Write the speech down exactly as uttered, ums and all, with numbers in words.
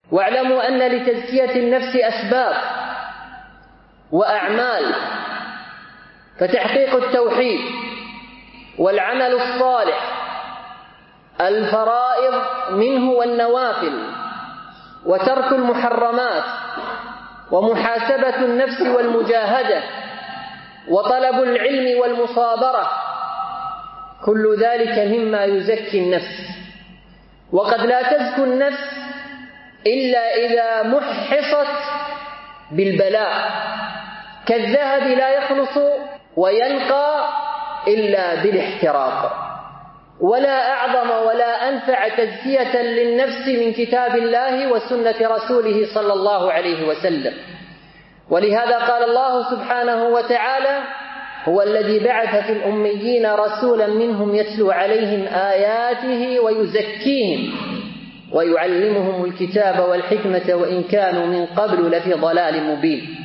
واعلموا أن لتزكية النفس أسباب وأعمال، فتحقيق التوحيد والعمل الصالح، الفرائض منه والنوافل، وترك المحرمات، ومحاسبة النفس والمجاهدة، وطلب العلم والمصابرة، كل ذلك مما يزكي النفس. وقد لا تزكو النفس إلا إذا محصت بالبلاء، كالذهب لا يخلص وينقى إلا بالاحتراق. ولا أعظم ولا أنفع تزكية للنفس من كتاب الله وسنة رسوله صلى الله عليه وسلم. ولهذا قال الله سبحانه وتعالى: هو الذي بعث في الأميين رسولا منهم يتلو عليهم آياته ويزكيهم ويعلمهم الكتاب والحكمة وإن كانوا من قبل لفي ضلال مبين.